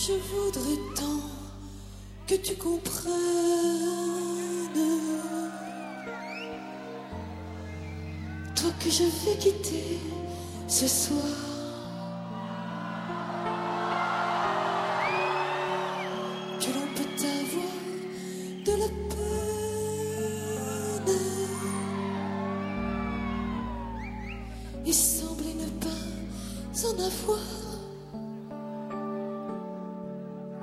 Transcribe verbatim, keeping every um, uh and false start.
Je voudrais tant que tu comprennes toi que je vais quitter ce soir.